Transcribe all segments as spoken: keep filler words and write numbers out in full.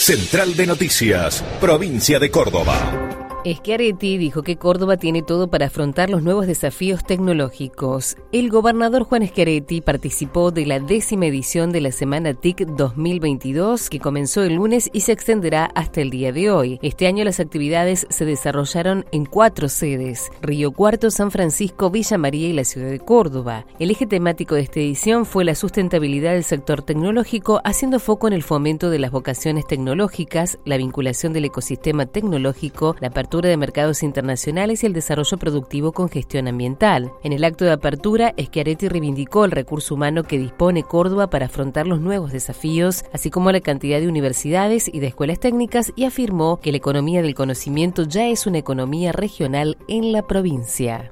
Central de Noticias, Provincia de Córdoba. Schiaretti dijo que Córdoba tiene todo para afrontar los nuevos desafíos tecnológicos. El gobernador Juan Schiaretti participó de la décima edición de la Semana T I C dos mil veintidós, que comenzó el lunes y se extenderá hasta el día de hoy. Este año las actividades se desarrollaron en cuatro sedes: Río Cuarto, San Francisco, Villa María y la ciudad de Córdoba. El eje temático de esta edición fue la sustentabilidad del sector tecnológico, haciendo foco en el fomento de las vocaciones tecnológicas, la vinculación del ecosistema tecnológico, la apertura de mercados internacionales y el desarrollo productivo con gestión ambiental. En el acto de apertura, Schiaretti reivindicó el recurso humano que dispone Córdoba para afrontar los nuevos desafíos, así como la cantidad de universidades y de escuelas técnicas, y afirmó que la economía del conocimiento ya es una economía regional en la provincia.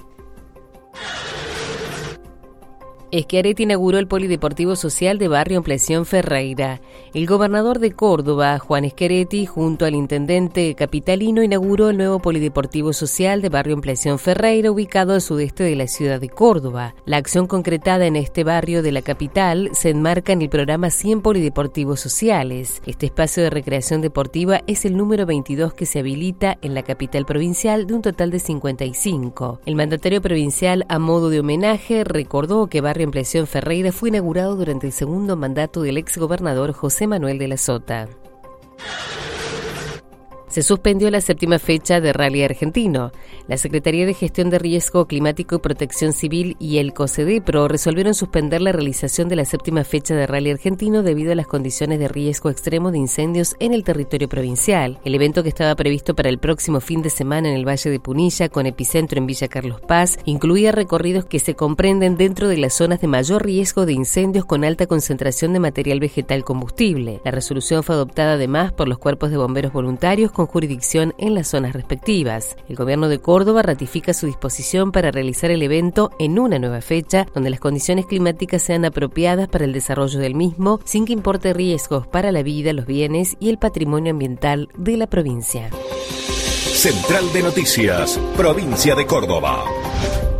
Schiaretti inauguró el Polideportivo Social de Barrio Ampliación Ferreira. El gobernador de Córdoba, Juan Schiaretti, junto al intendente capitalino, inauguró el nuevo Polideportivo Social de Barrio Ampliación Ferreira, ubicado al sudeste de la ciudad de Córdoba. La acción concretada en este barrio de la capital se enmarca en el programa cien Polideportivos Sociales. Este espacio de recreación deportiva es el número veintidós que se habilita en la capital provincial de un total de cincuenta y cinco. El mandatario provincial, a modo de homenaje, recordó que Barrio Ampliación Ferreira fue inaugurado durante el segundo mandato del exgobernador José Manuel de la Sota. Se suspendió la séptima fecha de Rally Argentino. La Secretaría de Gestión de Riesgo Climático y Protección Civil y el COSEDEPRO resolvieron suspender la realización de la séptima fecha de Rally Argentino debido a las condiciones de riesgo extremo de incendios en el territorio provincial. El evento, que estaba previsto para el próximo fin de semana en el Valle de Punilla, con epicentro en Villa Carlos Paz, incluía recorridos que se comprenden dentro de las zonas de mayor riesgo de incendios con alta concentración de material vegetal combustible. La resolución fue adoptada además por los cuerpos de bomberos voluntarios con jurisdicción en las zonas respectivas. El gobierno de Córdoba ratifica su disposición para realizar el evento en una nueva fecha, donde las condiciones climáticas sean apropiadas para el desarrollo del mismo, sin que importe riesgos para la vida, los bienes y el patrimonio ambiental de la provincia. Central de Noticias, Provincia de Córdoba.